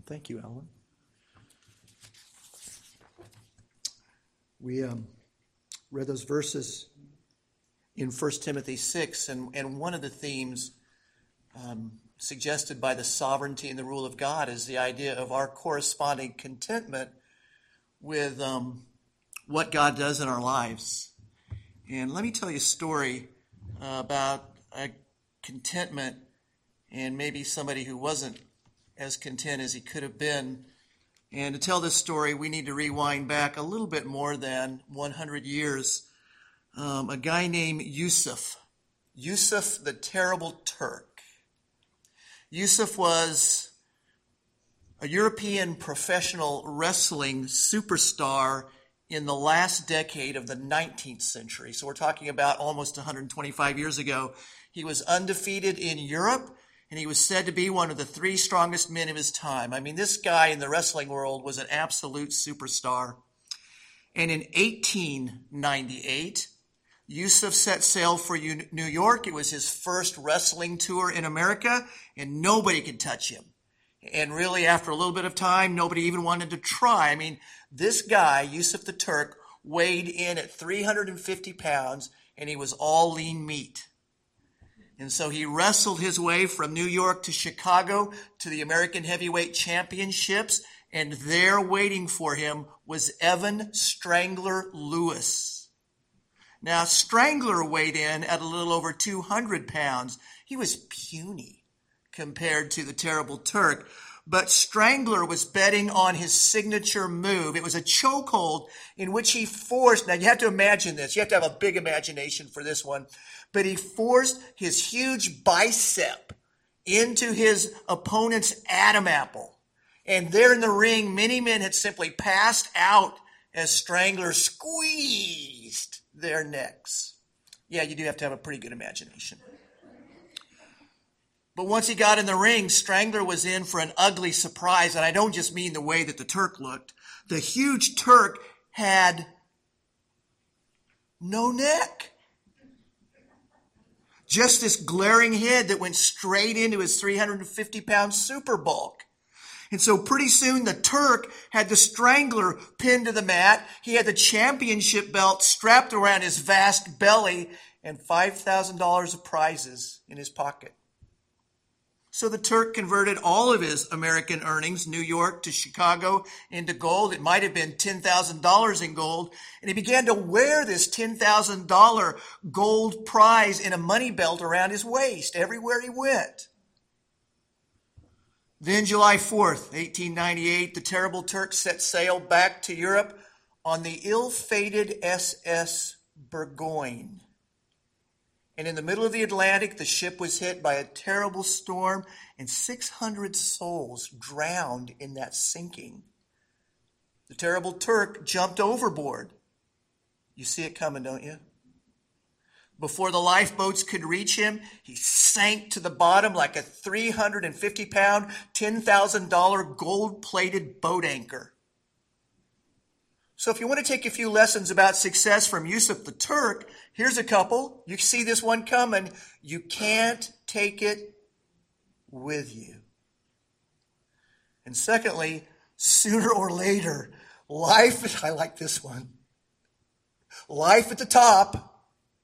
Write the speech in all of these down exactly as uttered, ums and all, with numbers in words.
Thank you, Alan. We um, read those verses in First Timothy six, and, and one of the themes um, suggested by the sovereignty and the rule of God is the idea of our corresponding contentment with um, what God does in our lives. And let me tell you a story uh, about a contentment and maybe somebody who wasn't as content as he could have been. And to tell this story, we need to rewind back a little bit more than one hundred years. Um, a guy named Yusuf, Yusuf the Terrible Turk. Yusuf was a European professional wrestling superstar in the last decade of the nineteenth century. So we're talking about almost one hundred twenty-five years ago. He was undefeated in Europe, and he was said to be one of the three strongest men of his time. I mean, this guy in the wrestling world was an absolute superstar. And in eighteen ninety-eight, Yusuf set sail for New York. It was his first wrestling tour in America, and nobody could touch him. And really, after a little bit of time, nobody even wanted to try. I mean, this guy, Yusuf the Turk, weighed in at three hundred fifty pounds, and he was all lean meat. And so he wrestled his way from New York to Chicago to the American Heavyweight Championships, and there waiting for him was Evan Strangler Lewis. Now, Strangler weighed in at a little over two hundred pounds. He was puny compared to the Terrible Turk. But Strangler was betting on his signature move. It was a chokehold in which he forced, now you have to imagine this, you have to have a big imagination for this one, but he forced his huge bicep into his opponent's Adam apple. And there in the ring, many men had simply passed out as Strangler squeezed their necks. Yeah, you do have to have a pretty good imagination. But once he got in the ring, Strangler was in for an ugly surprise. And I don't just mean the way that the Turk looked. The huge Turk had no neck. Just this glaring head that went straight into his three hundred fifty pound super bulk. And so pretty soon the Turk had the Strangler pinned to the mat. He had the championship belt strapped around his vast belly and five thousand dollars of prizes in his pocket. So the Turk converted all of his American earnings, New York to Chicago, into gold. It might have been ten thousand dollars in gold. And he began to wear this ten thousand dollars gold prize in a money belt around his waist everywhere he went. Then July fourth, eighteen ninety-eight, the Terrible Turk set sail back to Europe on the ill-fated S S Burgoyne. And in the middle of the Atlantic, the ship was hit by a terrible storm, and six hundred souls drowned in that sinking. The Terrible Turk jumped overboard. You see it coming, don't you? Before the lifeboats could reach him, he sank to the bottom like a three hundred fifty pound, ten thousand dollars gold-plated boat anchor. So if you want to take a few lessons about success from Yusuf the Turk, here's a couple. You see this one coming. You can't take it with you. And secondly, sooner or later, life, I like this one, life at the top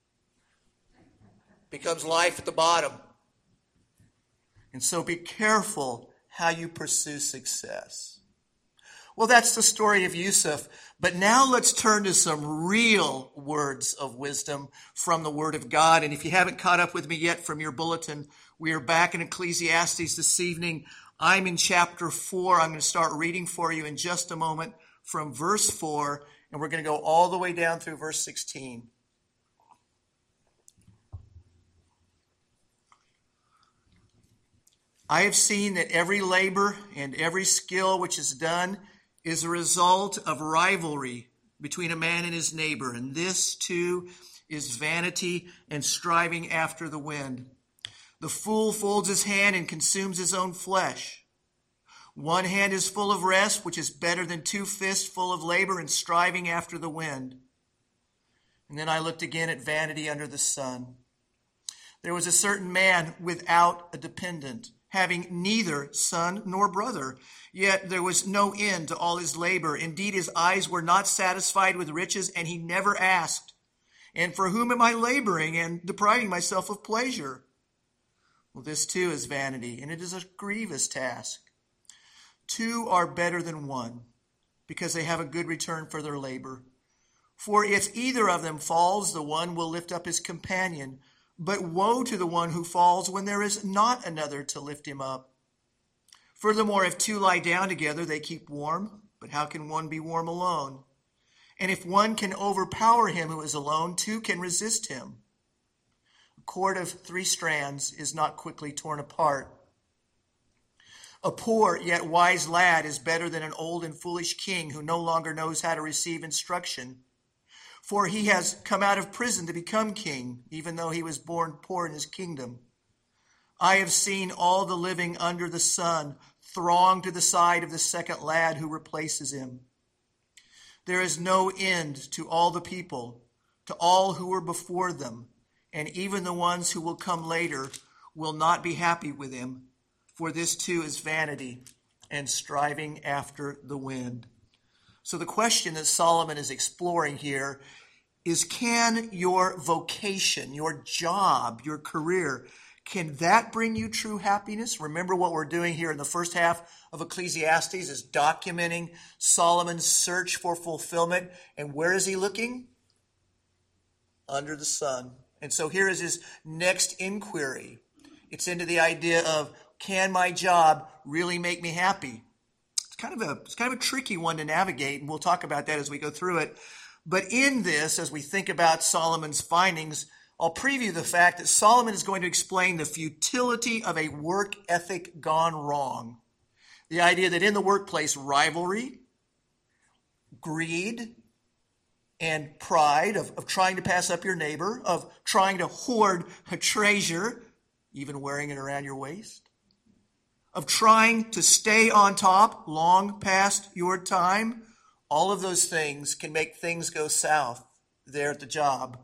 becomes life at the bottom. And so be careful how you pursue success. Well, that's the story of Yusuf. But now let's turn to some real words of wisdom from the Word of God. And if you haven't caught up with me yet from your bulletin, we are back in Ecclesiastes this evening. I'm in chapter four. I'm going to start reading for you in just a moment from verse four, and we're going to go all the way down through verse sixteen. I have seen that every labor and every skill which is done is a result of rivalry between a man and his neighbor. And this, too, is vanity and striving after the wind. The fool folds his hand and consumes his own flesh. One hand is full of rest, which is better than two fists full of labor and striving after the wind. And then I looked again at vanity under the sun. There was a certain man without a dependent, having neither son nor brother. Yet there was no end to all his labor. Indeed, his eyes were not satisfied with riches, and he never asked, and for whom am I laboring and depriving myself of pleasure? Well, this too is vanity, and it is a grievous task. Two are better than one, because they have a good return for their labor. For if either of them falls, the one will lift up his companion. But woe to the one who falls when there is not another to lift him up. Furthermore, if two lie down together, they keep warm. But how can one be warm alone? And if one can overpower him who is alone, two can resist him. A cord of three strands is not quickly torn apart. A poor yet wise lad is better than an old and foolish king who no longer knows how to receive instruction. For he has come out of prison to become king, even though he was born poor in his kingdom. I have seen all the living under the sun throng to the side of the second lad who replaces him. There is no end to all the people, to all who were before them, and even the ones who will come later will not be happy with him, for this too is vanity and striving after the wind. So the question that Solomon is exploring here is, can your vocation, your job, your career, can that bring you true happiness? Remember what we're doing here in the first half of Ecclesiastes is documenting Solomon's search for fulfillment. And where is he looking? Under the sun. And so here is his next inquiry. It's into the idea of, can my job really make me happy? It's kind of a, it's kind of a tricky one to navigate, and we'll talk about that as we go through it. But in this, as we think about Solomon's findings, I'll preview the fact that Solomon is going to explain the futility of a work ethic gone wrong. The idea that in the workplace, rivalry, greed, and pride of, of trying to pass up your neighbor, of trying to hoard a treasure, even wearing it around your waist, of trying to stay on top long past your time, all of those things can make things go south there at the job.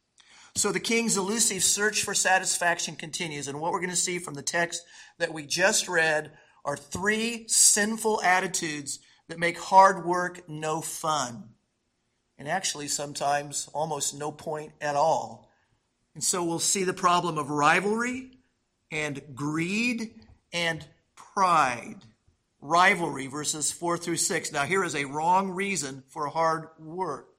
So the king's elusive search for satisfaction continues. And what we're going to see from the text that we just read are three sinful attitudes that make hard work no fun. And actually sometimes almost no point at all. And so we'll see the problem of rivalry and greed and pride. Rivalry, verses four through six. Now here is a wrong reason for hard work.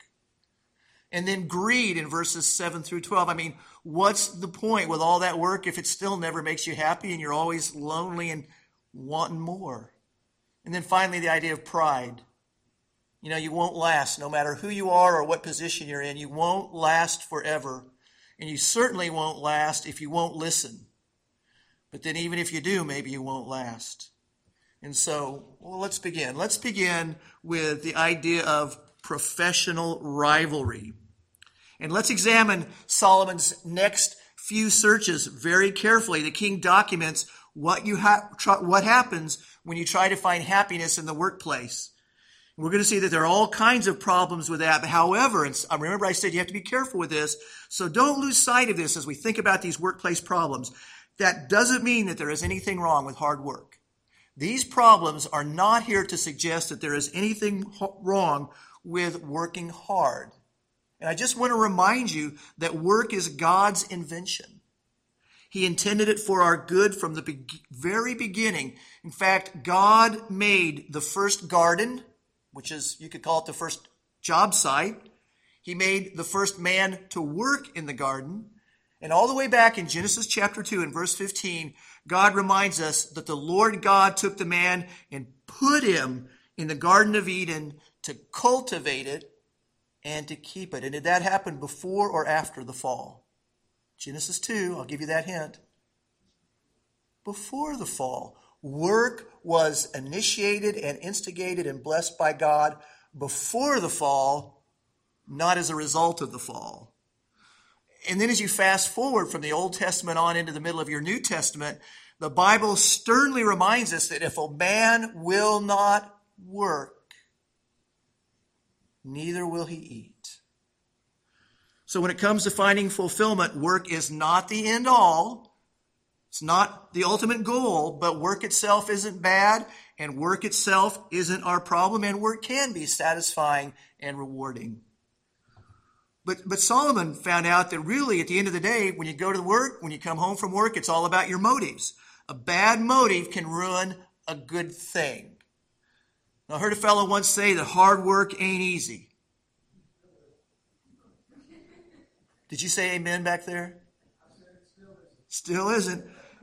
And then greed in verses seven through twelve. I mean, what's the point with all that work if it still never makes you happy and you're always lonely and wanting more? And then finally, the idea of pride. You know, you won't last no matter who you are or what position you're in. You won't last forever. And you certainly won't last if you won't listen. But then even if you do, maybe you won't last. And so, well, let's begin. Let's begin with the idea of professional rivalry. And let's examine Solomon's next few searches very carefully. The king documents what you ha- try, what happens when you try to find happiness in the workplace. We're going to see that there are all kinds of problems with that. But however, and remember I said you have to be careful with this, so don't lose sight of this as we think about these workplace problems. That doesn't mean that there is anything wrong with hard work. These problems are not here to suggest that there is anything wrong with working hard. And I just want to remind you that work is God's invention. He intended it for our good from the be- very beginning. In fact, God made the first garden, which is, you could call it the first job site. He made the first man to work in the garden. And all the way back in Genesis chapter two and verse fifteen, God reminds us that the Lord God took the man and put him in the Garden of Eden to cultivate it and to keep it. And did that happen before or after the fall? Genesis two, I'll give you that hint. Before the fall. Work was initiated and instigated and blessed by God before the fall, not as a result of the fall. And then as you fast forward from the Old Testament on into the middle of your New Testament, the Bible sternly reminds us that if a man will not work, neither will he eat. So when it comes to finding fulfillment, work is not the end all. It's not the ultimate goal, but work itself isn't bad, and work itself isn't our problem, and work can be satisfying and rewarding. But, but Solomon found out that really, at the end of the day, when you go to work, when you come home from work, it's all about your motives. A bad motive can ruin a good thing. Now, I heard a fellow once say that hard work ain't easy. Did you say amen back there? Still isn't.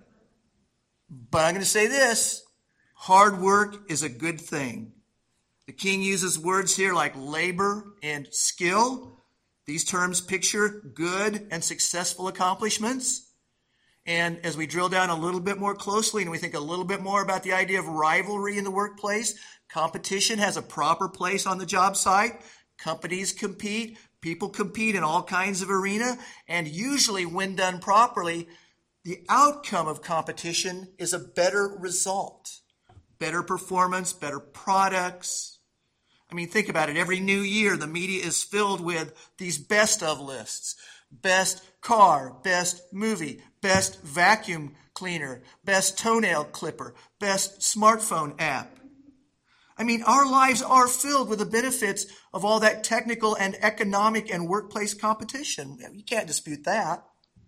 But I'm going to say this. Hard work is a good thing. The king uses words here like labor and skill. These terms picture good and successful accomplishments. And as we drill down a little bit more closely and we think a little bit more about the idea of rivalry in the workplace, competition has a proper place on the job site. Companies compete. People compete in all kinds of arena. And usually, when done properly, the outcome of competition is a better result. Better performance, better products. I mean, think about it. Every new year, the media is filled with these best of lists. Best car, best movie, best vacuum cleaner, best toenail clipper, best smartphone app. I mean, our lives are filled with the benefits of all that technical and economic and workplace competition. You can't dispute that.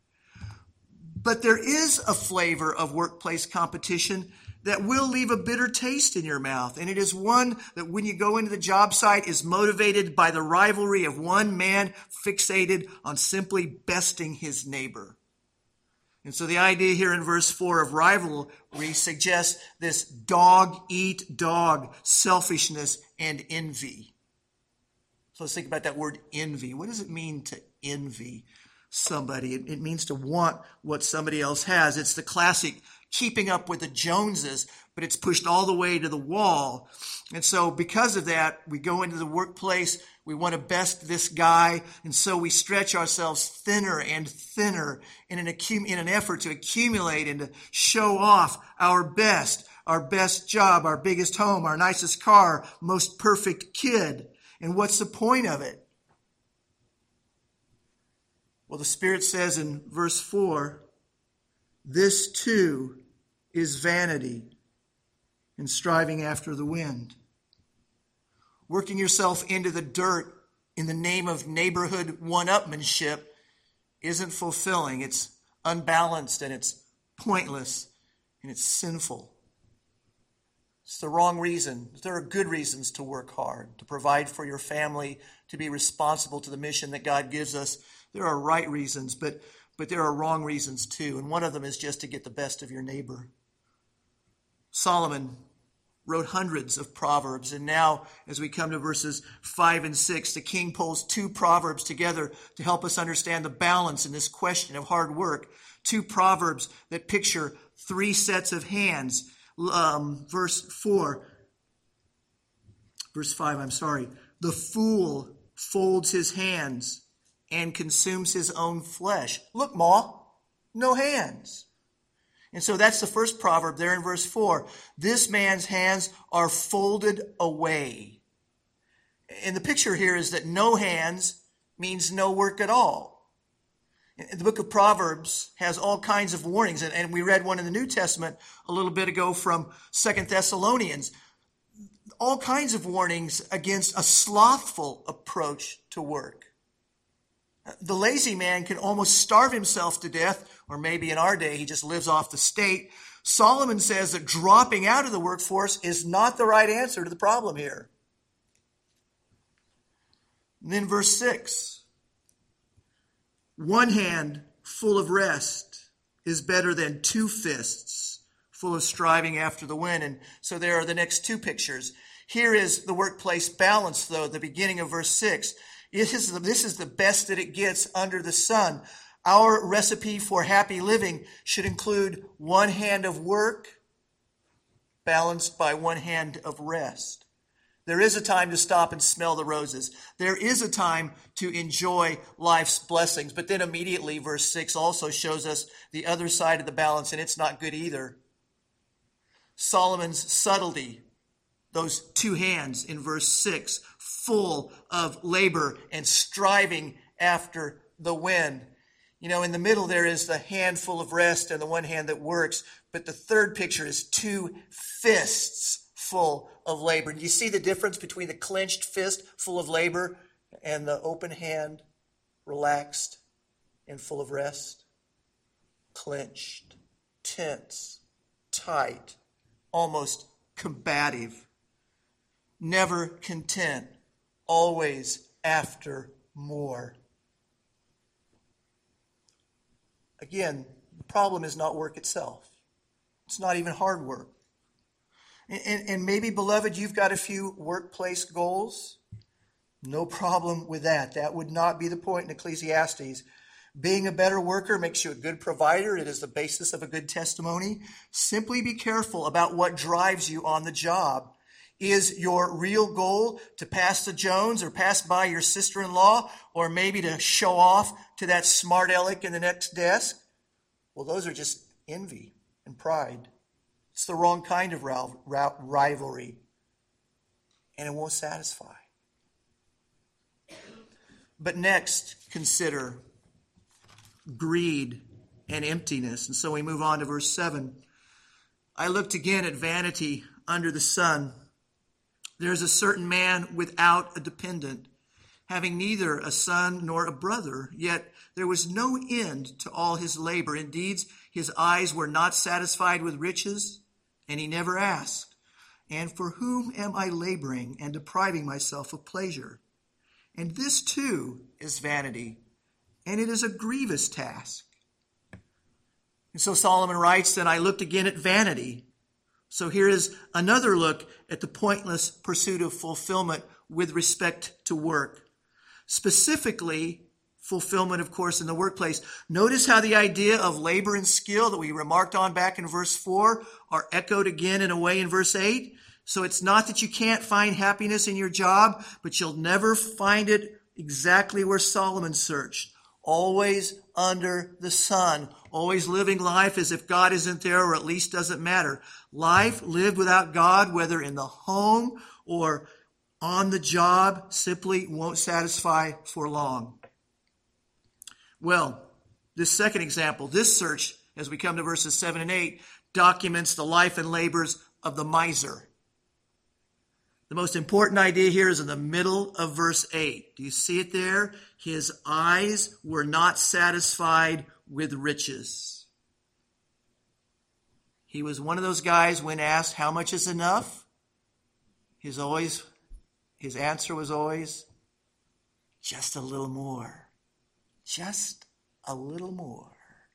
But there is a flavor of workplace competition that will leave a bitter taste in your mouth. And it is one that when you go into the job site is motivated by the rivalry of one man fixated on simply besting his neighbor. And so the idea here in verse four of rivalry suggests this dog-eat-dog selfishness and envy. So let's think about that word envy. What does it mean to envy somebody? It, it means to want what somebody else has. It's the classic keeping up with the Joneses, but it's pushed all the way to the wall. And so because of that, we go into the workplace, we want to best this guy, and so we stretch ourselves thinner and thinner in an, accum- in an effort to accumulate and to show off our best, our best job, our biggest home, our nicest car, most perfect kid. And what's the point of it? Well, the Spirit says in verse four, this too is vanity and striving after the wind. Working yourself into the dirt in the name of neighborhood one-upmanship isn't fulfilling. It's unbalanced and it's pointless and it's sinful. It's the wrong reason. There are good reasons to work hard, to provide for your family, to be responsible to the mission that God gives us. There are right reasons, but But there are wrong reasons too, and one of them is just to get the best of your neighbor. Solomon wrote hundreds of proverbs, and now as we come to verses five and six, the king pulls two proverbs together to help us understand the balance in this question of hard work. Two proverbs that picture three sets of hands. Um, verse four, verse five, I'm sorry. The fool folds his hands and consumes his own flesh. Look, Ma, no hands. And so that's the first proverb there in verse four. This man's hands are folded away. And the picture here is that no hands means no work at all. The book of Proverbs has all kinds of warnings, and we read one in the New Testament a little bit ago from Second Thessalonians. All kinds of warnings against a slothful approach to work. The lazy man can almost starve himself to death, or maybe in our day he just lives off the state. Solomon says that dropping out of the workforce is not the right answer to the problem here. And then verse six. One hand full of rest is better than two fists full of striving after the wind. And so there are the next two pictures. Here is the workplace balance, though, at the beginning of verse six. It is the, this is the best that it gets under the sun. Our recipe for happy living should include one hand of work balanced by one hand of rest. There is a time to stop and smell the roses. There is a time to enjoy life's blessings. But then immediately verse six also shows us the other side of the balance, and it's not good either. Solomon's subtlety, those two hands in verse six, full of labor and striving after the wind. You know, in the middle there is the hand full of rest and the one hand that works, but the third picture is two fists full of labor. Do you see the difference between the clenched fist full of labor and the open hand, relaxed and full of rest? Clenched, tense, tight, almost combative, never content, always after more. Again, the problem is not work itself. It's not even hard work. And, and, and maybe, beloved, you've got a few workplace goals. No problem with that. That would not be the point in Ecclesiastes. Being a better worker makes you a good provider. It is the basis of a good testimony. Simply be careful about what drives you on the job. Is your real goal to pass the Jones or pass by your sister-in-law, or maybe to show off to that smart aleck in the next desk? Well, those are just envy and pride. It's the wrong kind of rivalry, and it won't satisfy. But next, consider greed and emptiness. And so we move on to verse seven. I looked again at vanity under the sun. There is a certain man without a dependent, having neither a son nor a brother, yet there was no end to all his labor. Indeed, his eyes were not satisfied with riches, and he never asked, "And for whom am I laboring and depriving myself of pleasure?" And this too is vanity, and it is a grievous task. And so Solomon writes, "Then I looked again at vanity." So here is another look at the pointless pursuit of fulfillment with respect to work. Specifically, fulfillment, of course, in the workplace. Notice how the idea of labor and skill that we remarked on back in verse four are echoed again in a way in verse eight. So it's not that you can't find happiness in your job, but you'll never find it exactly where Solomon searched. Always under the sun. Always living life as if God isn't there, or at least doesn't matter. Life lived without God, whether in the home or on the job, simply won't satisfy for long. Well, this second example, this search, as we come to verses seven and eight, documents the life and labors of the miser. The most important idea here is in the middle of verse eight. Do you see it there? His eyes were not satisfied with riches. He was one of those guys when asked how much is enough, his always his answer was always just a little more. Just a little more.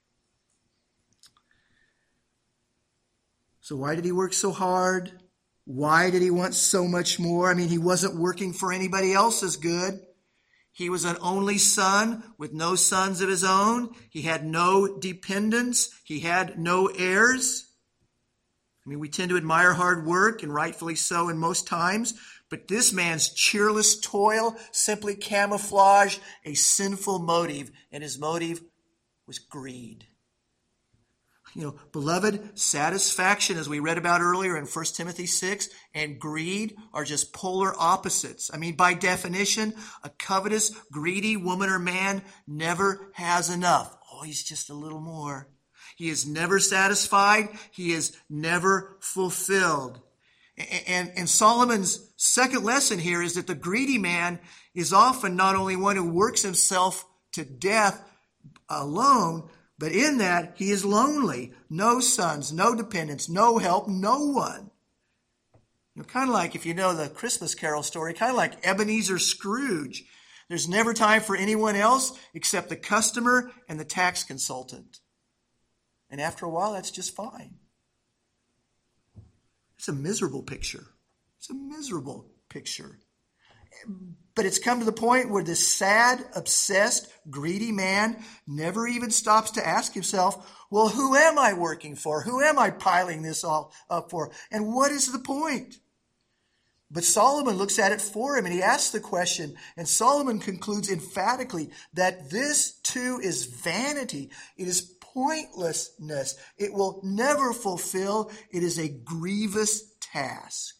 So why did he work so hard? Why did he want so much more? I mean, he wasn't working for anybody else's good. He was an only son with no sons of his own. He had no dependents. He had no heirs. I mean, we tend to admire hard work, and rightfully so in most times, but this man's cheerless toil simply camouflaged a sinful motive, and his motive was greed. You know, beloved, satisfaction, as we read about earlier in First Timothy six, and greed are just polar opposites. I mean, by definition, a covetous, greedy woman or man never has enough. Always just a little more. He is never satisfied. He is never fulfilled. And, and Solomon's second lesson here is that the greedy man is often not only one who works himself to death alone, but in that, he is lonely. No sons, no dependents, no help, no one. You know, kind of like, if you know the Christmas Carol story, kind of like Ebenezer Scrooge. There's never time for anyone else except the customer and the tax consultant. And after a while, that's just fine. It's a miserable picture. It's a miserable picture. But it's come to the point where this sad, obsessed, greedy man never even stops to ask himself, well, who am I working for? Who am I piling this all up for? And what is the point? But Solomon looks at it for him, and he asks the question, and Solomon concludes emphatically that this too is vanity. It is pointlessness. It will never fulfill. It is a grievous task.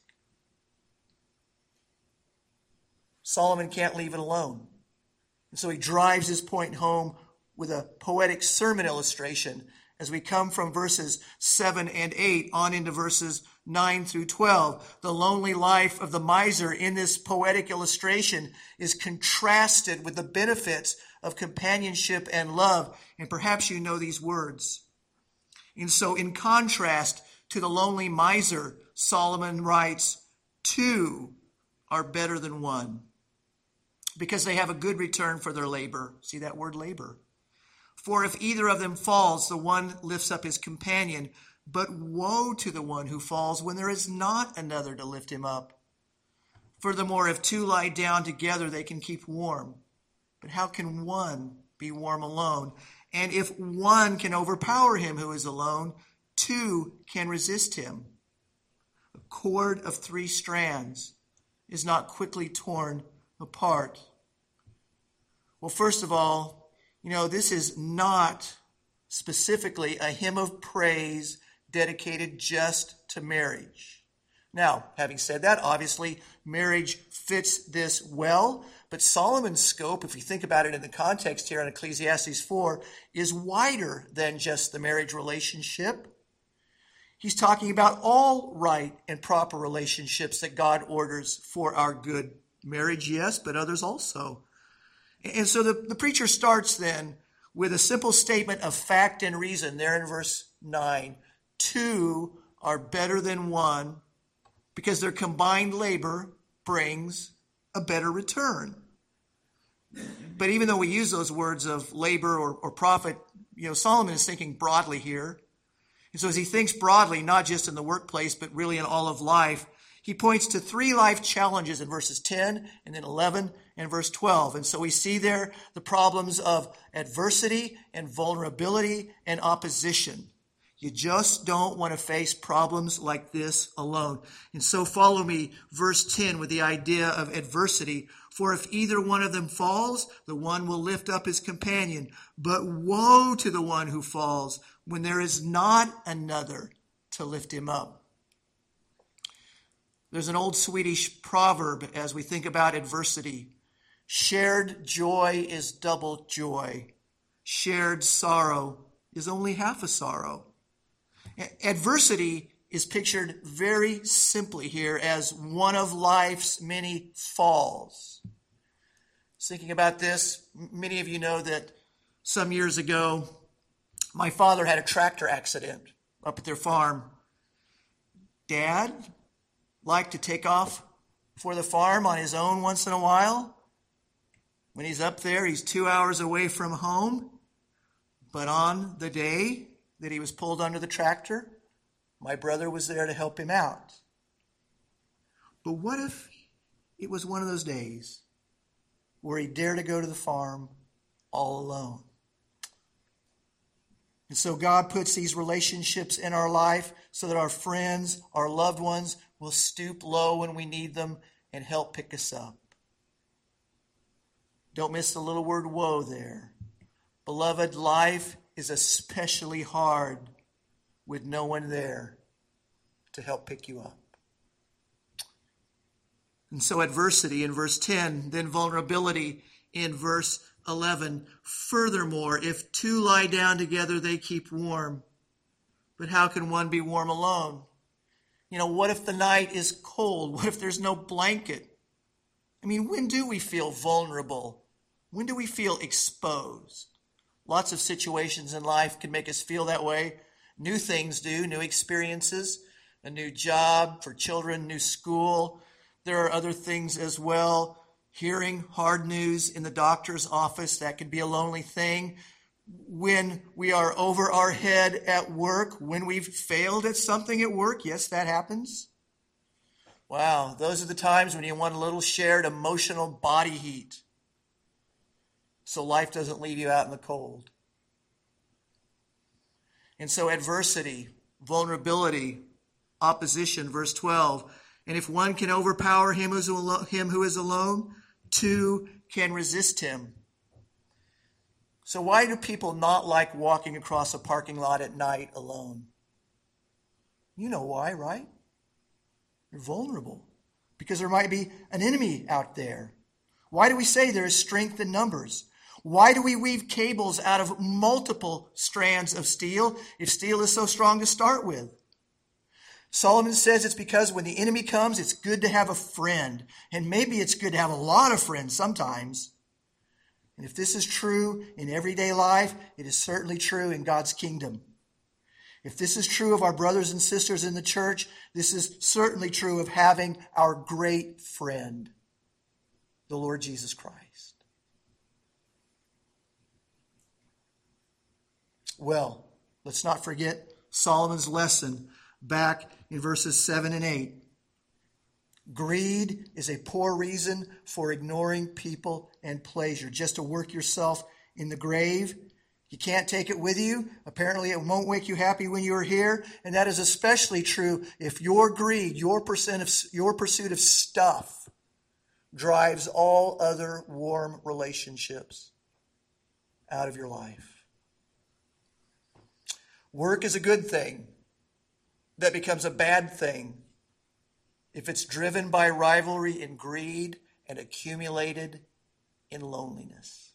Solomon can't leave it alone. And so he drives his point home with a poetic sermon illustration as we come from verses seven and eight on into verses nine through twelve. The lonely life of the miser in this poetic illustration is contrasted with the benefits of companionship and love. And perhaps you know these words. And so in contrast to the lonely miser, Solomon writes, two are better than one, because they have a good return for their labor. See that word labor? For if either of them falls, the one lifts up his companion. But woe to the one who falls when there is not another to lift him up. Furthermore, if two lie down together, they can keep warm. But how can one be warm alone? And if one can overpower him who is alone, two can resist him. A cord of three strands is not quickly torn apart. Well, first of all, you know, this is not specifically a hymn of praise dedicated just to marriage. Now, having said that, obviously marriage fits this well, but Solomon's scope, if you think about it in the context here in Ecclesiastes four, is wider than just the marriage relationship. He's talking about all right and proper relationships that God orders for our good. Marriage, yes, but others also. And so the, the preacher starts then with a simple statement of fact and reason there in verse nine. Two are better than one because their combined labor brings a better return. But even though we use those words of labor or, or profit, you know, Solomon is thinking broadly here. And so as he thinks broadly, not just in the workplace, but really in all of life, he points to three life challenges in verses ten and then eleven and verse twelve. And so we see there the problems of adversity and vulnerability and opposition. You just don't want to face problems like this alone. And so follow me, verse ten, with the idea of adversity. For if either one of them falls, the one will lift up his companion. But woe to the one who falls when there is not another to lift him up. There's an old Swedish proverb as we think about adversity. Shared joy is double joy. Shared sorrow is only half a sorrow. Adversity is pictured very simply here as one of life's many falls. Thinking about this, many of you know that some years ago, my father had a tractor accident up at their farm. Dad liked to take off for the farm on his own once in a while. When he's up there, he's two hours away from home. But on the day that he was pulled under the tractor, my brother was there to help him out. But what if it was one of those days where he dared to go to the farm all alone? And so God puts these relationships in our life so that our friends, our loved ones, will stoop low when we need them and help pick us up. Don't miss the little word woe there. Beloved, life is especially hard with no one there to help pick you up. And so adversity in verse ten, then vulnerability in verse eleven. Furthermore, if two lie down together, they keep warm. But how can one be warm alone? You know, what if the night is cold? What if there's no blanket? I mean, when do we feel vulnerable? When do we feel exposed? Lots of situations in life can make us feel that way. New things do, new experiences, a new job for children, new school. There are other things as well. Hearing hard news in the doctor's office, that can be a lonely thing. When we are over our head at work, when we've failed at something at work, yes, that happens. Wow, those are the times when you want a little shared emotional body heat, so life doesn't leave you out in the cold. And so adversity, vulnerability, opposition, verse twelve. And if one can overpower him who's alo- him who is alone, two can resist him. So why do people not like walking across a parking lot at night alone? You know why, right? You're vulnerable because there might be an enemy out there. Why do we say there is strength in numbers? Why do we weave cables out of multiple strands of steel if steel is so strong to start with? Solomon says it's because when the enemy comes, it's good to have a friend. And maybe it's good to have a lot of friends sometimes. And if this is true in everyday life, it is certainly true in God's kingdom. If this is true of our brothers and sisters in the church, this is certainly true of having our great friend, the Lord Jesus Christ. Well, let's not forget Solomon's lesson back in verses seven and eight. Greed is a poor reason for ignoring people and pleasure, just to work yourself in the grave. You can't take it with you. Apparently it won't make you happy when you're here. And that is especially true if your greed, your percent of your pursuit of stuff drives all other warm relationships out of your life. Work is a good thing that becomes a bad thing if it's driven by rivalry and greed and accumulated in loneliness.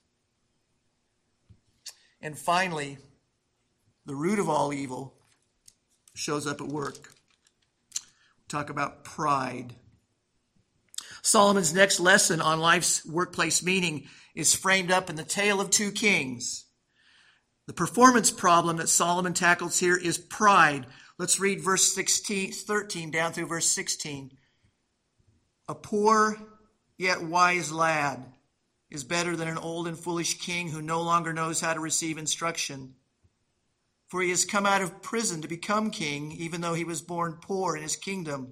And finally, the root of all evil shows up at work. Talk about pride. Solomon's next lesson on life's workplace meaning is framed up in the tale of two kings. The performance problem that Solomon tackles here is pride. Let's read verse sixteen, thirteen down through verse sixteen. A poor yet wise lad is better than an old and foolish king who no longer knows how to receive instruction. For he has come out of prison to become king, even though he was born poor in his kingdom.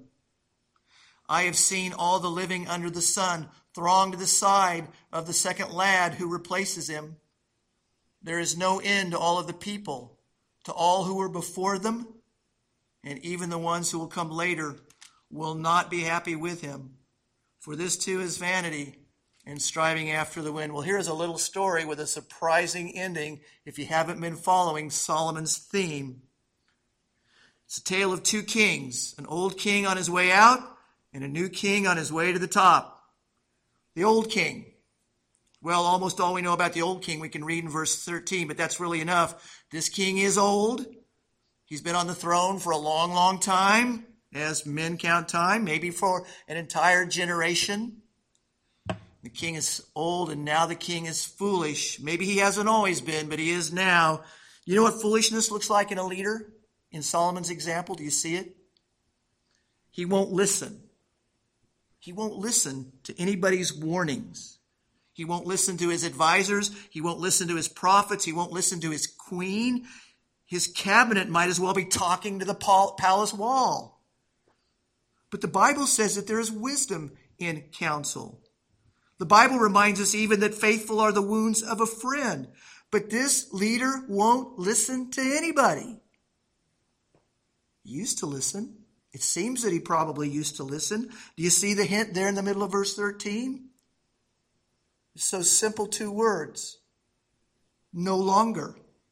I have seen all the living under the sun throng to the side of the second lad who replaces him. There is no end to all of the people, to all who were before them, and even the ones who will come later will not be happy with him. For this too is vanity and striving after the wind. Well, here's a little story with a surprising ending if you haven't been following Solomon's theme. It's a tale of two kings, an old king on his way out and a new king on his way to the top. The old king. Well, almost all we know about the old king we can read in verse thirteen, but that's really enough. This king is old. He's been on the throne for a long, long time, as men count time, maybe for an entire generation. The king is old, and now the king is foolish. Maybe he hasn't always been, but he is now. You know what foolishness looks like in a leader? In Solomon's example, do you see it? He won't listen. He won't listen to anybody's warnings. He won't listen to his advisors. He won't listen to his prophets. He won't listen to his queen. His cabinet might as well be talking to the palace wall. But the Bible says that there is wisdom in counsel. The Bible reminds us even that faithful are the wounds of a friend. But this leader won't listen to anybody. He used to listen. It seems that he probably used to listen. Do you see the hint there in the middle of verse thirteen? It's so simple, two words. No longer.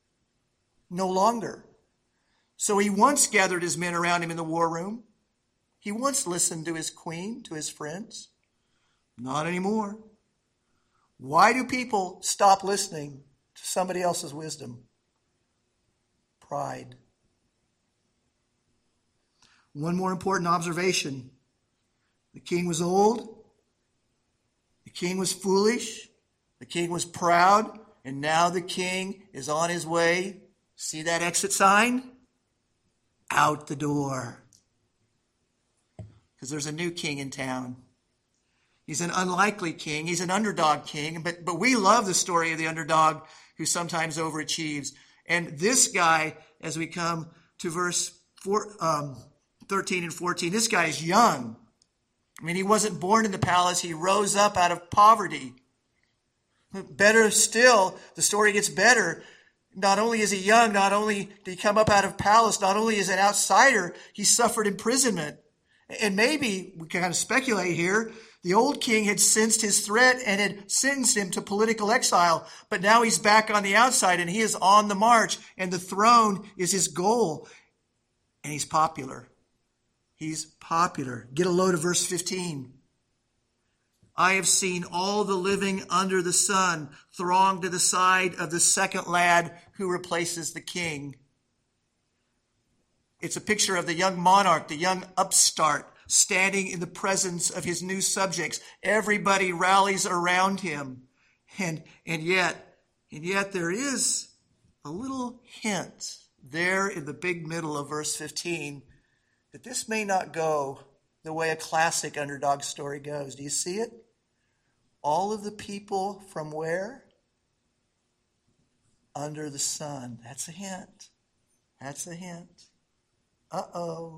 No longer. So he once gathered his men around him in the war room. He once listened to his queen, to his friends. Not anymore. Why do people stop listening to somebody else's wisdom? Pride. One more important observation. The king was old. The king was foolish. The king was proud. And now the king is on his way. See that exit sign? Out the door. Because there's a new king in town. He's an unlikely king. He's an underdog king. But, but we love the story of the underdog who sometimes overachieves. And this guy, as we come to verse four, um, thirteen and fourteen, this guy is young. I mean, he wasn't born in the palace. He rose up out of poverty. Better still, the story gets better. Not only is he young, not only did he come up out of palace, not only is an outsider, he suffered imprisonment. And maybe, we can kind of speculate here, the old king had sensed his threat and had sentenced him to political exile. But now he's back on the outside and he is on the march. And the throne is his goal. And he's popular. He's popular. Get a load of verse fifteen. I have seen all the living under the sun throng to the side of the second lad who replaces the king. It's a picture of the young monarch, the young upstart, standing in the presence of his new subjects. Everybody rallies around him. And, and yet, and yet there is a little hint there in the big middle of verse fifteen that this may not go the way a classic underdog story goes. Do you see it? All of the people from where? Under the sun. That's a hint. That's a hint. Uh-oh.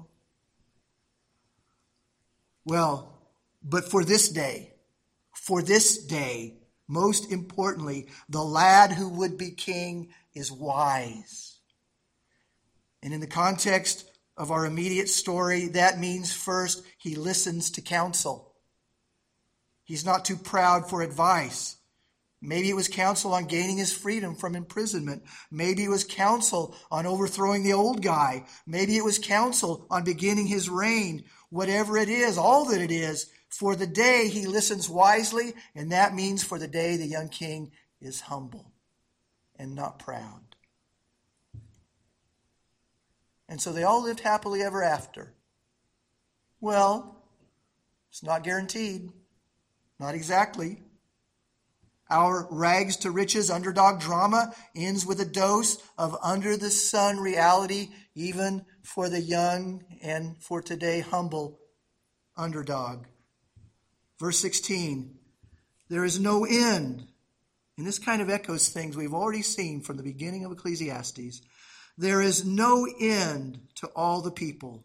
Well, but for this day, for this day, most importantly, the lad who would be king is wise. And in the context of our immediate story, that means first, he listens to counsel. He's not too proud for advice. Maybe it was counsel on gaining his freedom from imprisonment. Maybe it was counsel on overthrowing the old guy. Maybe it was counsel on beginning his reign. Whatever it is, all that it is, for the day he listens wisely, and that means for the day the young king is humble and not proud. And so they all lived happily ever after. Well, it's not guaranteed. Not exactly. Our rags to riches underdog drama ends with a dose of under the sun reality, even for the young and for today humble underdog. Verse sixteen, there is no end. And this kind of echoes things we've already seen from the beginning of Ecclesiastes. There is no end to all the people.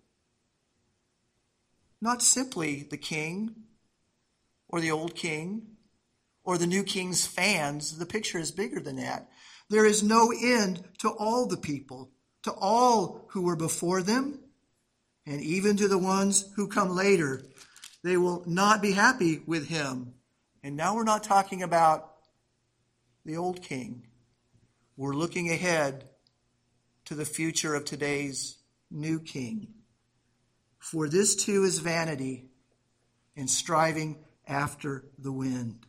Not simply the king or the old king or the new king's fans. The picture is bigger than that. There is no end to all the people, to all who were before them, and even to the ones who come later. They will not be happy with him. And now we're not talking about the old king. We're looking ahead to the future of today's new king. For this too is vanity and striving after the wind.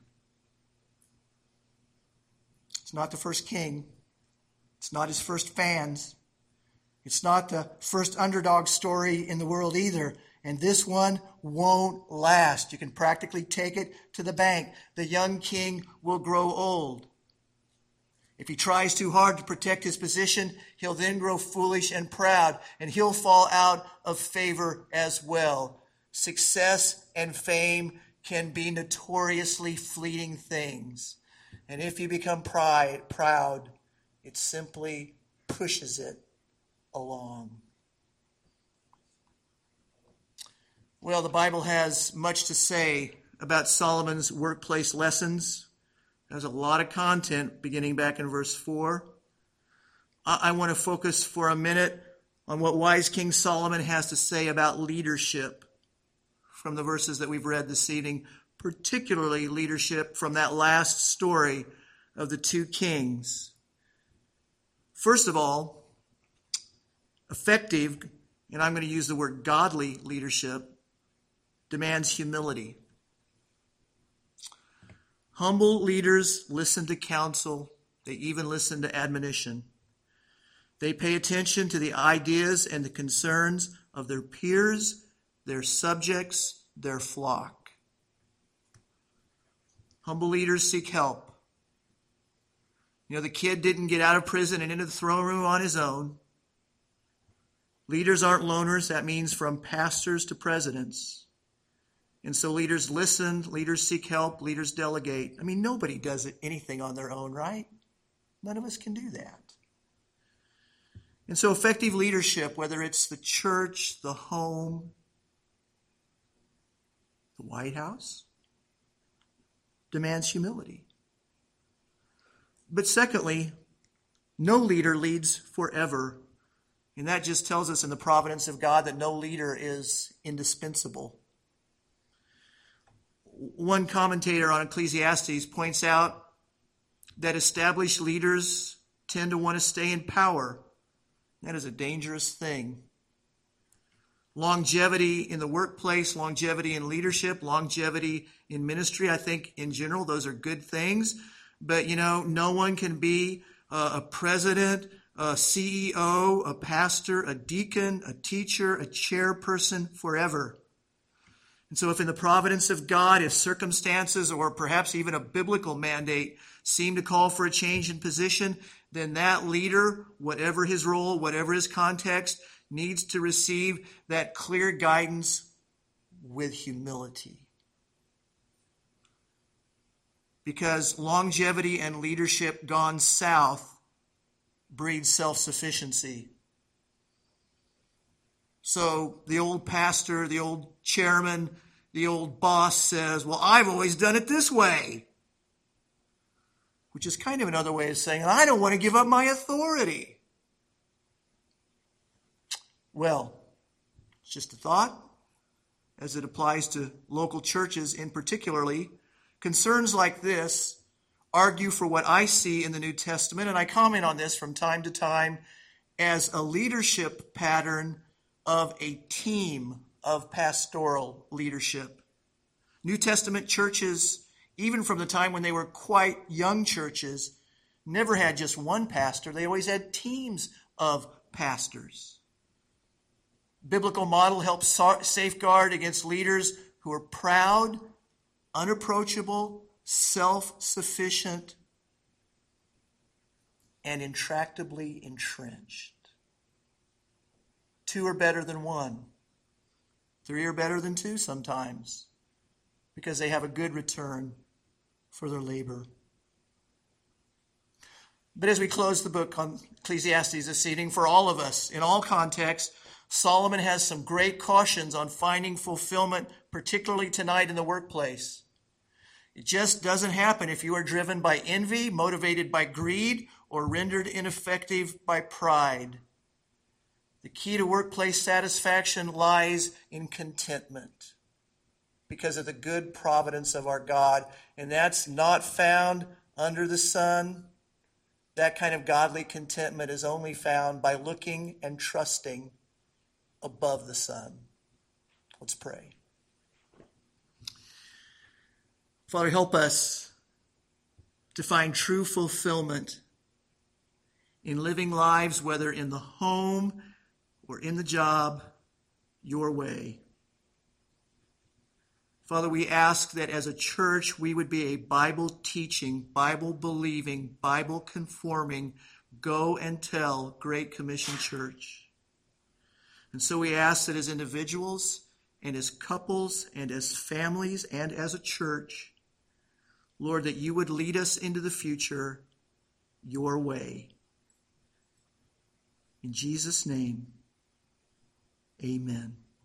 It's not the first king. It's not his first fans. It's not the first underdog story in the world either. And this one won't last. You can practically take it to the bank. The young king will grow old. If he tries too hard to protect his position, he'll then grow foolish and proud, and he'll fall out of favor as well. Success and fame can be notoriously fleeting things. And if you become pride, proud, it simply pushes it along. Well, the Bible has much to say about Solomon's workplace lessons. There's a lot of content beginning back in verse four. I, I want to focus for a minute on what wise King Solomon has to say about leadership from the verses that we've read this evening, particularly leadership from that last story of the two kings. First of all, effective, and I'm going to use the word godly leadership, demands humility. Humble leaders listen to counsel. They even listen to admonition. They pay attention to the ideas and the concerns of their peers, their subjects, their flock. Humble leaders seek help. You know, the kid didn't get out of prison and into the throne room on his own. Leaders aren't loners. That means from pastors to presidents. And so leaders listen, leaders seek help, leaders delegate. I mean, nobody does it, anything on their own, right? None of us can do that. And so effective leadership, whether it's the church, the home, the White House, demands humility. But secondly, no leader leads forever. And that just tells us in the providence of God that no leader is indispensable. One commentator on Ecclesiastes points out that established leaders tend to want to stay in power. That is a dangerous thing. longevity in the workplace, longevity in leadership, longevity in ministry. I think in general, those are good things. But, you know, no one can be a president, a C E O, a pastor, a deacon, a teacher, a chairperson forever. And so if in the providence of God, if circumstances or perhaps even a biblical mandate seem to call for a change in position, then that leader, whatever his role, whatever his context, needs to receive that clear guidance with humility. Because longevity and leadership gone south breeds self-sufficiency. So the old pastor, the old chairman, the old boss says, well, I've always done it this way. Which is kind of another way of saying, I don't want to give up my authority. Well, it's just a thought, as it applies to local churches in particularly. Concerns like this argue for what I see in the New Testament, and I comment on this from time to time as a leadership pattern of a team of pastoral leadership. New Testament churches, even from the time when they were quite young churches, never had just one pastor. They always had teams of pastors. Biblical model helps safeguard against leaders who are proud, unapproachable, self-sufficient, and intractably entrenched. Two are better than one. Three are better than two sometimes, because they have a good return for their labor. But as we close the book on Ecclesiastes this evening, for all of us, in all contexts, Solomon has some great cautions on finding fulfillment, particularly tonight in the workplace. It just doesn't happen if you are driven by envy, motivated by greed, or rendered ineffective by pride. The key to workplace satisfaction lies in contentment because of the good providence of our God. And that's not found under the sun. That kind of godly contentment is only found by looking and trusting above the sun. Let's pray. Father, help us to find true fulfillment in living lives, whether in the home or in the job, your way. Father, we ask that as a church we would be a Bible-teaching, Bible-believing, Bible-conforming, go and tell Great Commission church. And so we ask that as individuals and as couples and as families and as a church, Lord, that you would lead us into the future your way. In Jesus' name, amen.